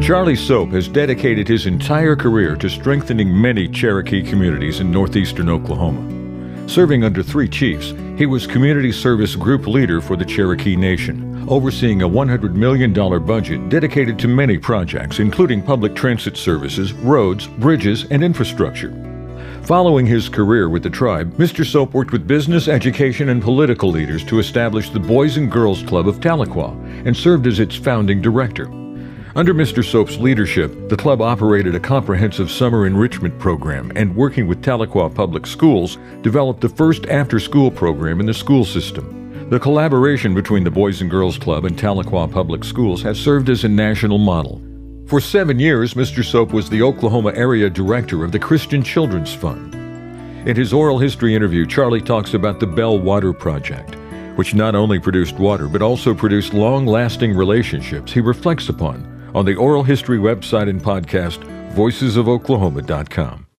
Charlie Soap has dedicated his entire career to strengthening many Cherokee communities in northeastern Oklahoma. Serving under 3 chiefs, he was Community Service Group Leader for the Cherokee Nation, overseeing a $100 million budget dedicated to many projects, including public transit services, roads, bridges, and infrastructure. Following his career with the tribe, Mr. Soap worked with business, education, and political leaders to establish the Boys and Girls Club of Tahlequah and served as its founding director. Under Mr. Soap's leadership, the club operated a comprehensive summer enrichment program and, working with Tahlequah Public Schools, developed the first after-school program in the school system. The collaboration between the Boys and Girls Club and Tahlequah Public Schools has served as a national model. For 7 years, Mr. Soap was the Oklahoma Area Director of the Christian Children's Fund. In his oral history interview, Charlie talks about the Bell Water Project, which not only produced water but also produced long-lasting relationships he reflects upon on the oral history website and podcast, voicesofoklahoma.com.